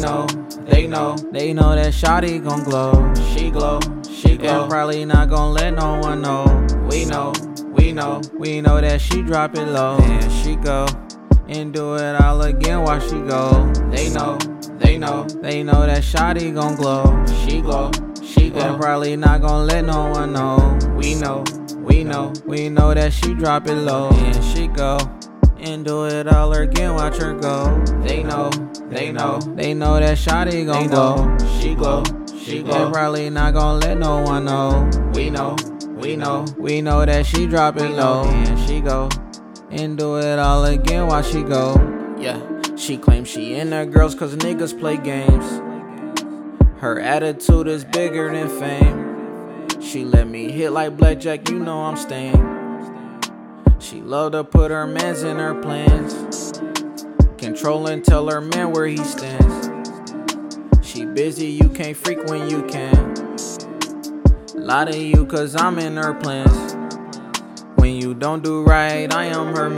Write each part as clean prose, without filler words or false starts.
they know that shawty gon' glow. She glow, and probably not gon' let no one know. We know that she drop it low. And she go and do it all again while she go. They know that shawty gon' glow. She glow, and probably not gon' let no one know. We know that she drop it low. And she go and do it all again, watch her go. They know that shawty gon' glow. She glow, and probably not gon' let no one know. We know that she drop it low. And she go and do it all again while she go. Yeah, she claims she in her girls cause niggas play games. Her attitude is bigger than fame. She let me hit like blackjack, you know I'm staying. She love to put her mans in her plans. Control and tell her man where he stands. She busy, you can't freak when you can. Lie to you cause I'm in her plans. When you don't do right, I am her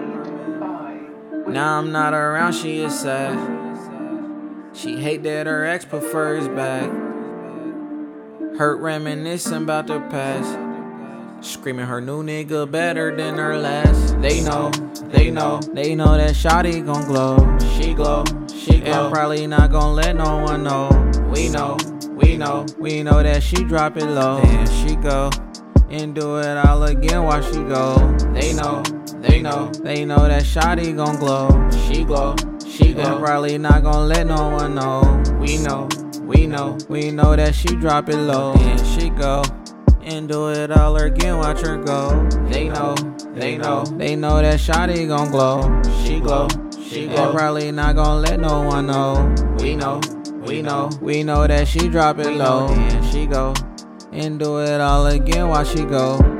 man. Now I'm not around, she is sad. She hate that her ex prefers back. Hurt reminiscing about the past. Screaming her new nigga better than her last. They know that shawty gon' glow. She glow, and probably not gon' let no one know. We know that she drop it low. And she go and do it all again while she go. They know that shawty gon' glow. She glow, and probably not gon' let no one know. We know that she drop it low. And she go and do it all again, watch her go. They know that shawty gon' glow. She glow, and probably not gon' let no one know. We know that she drop it low. And she go and do it all again while she go.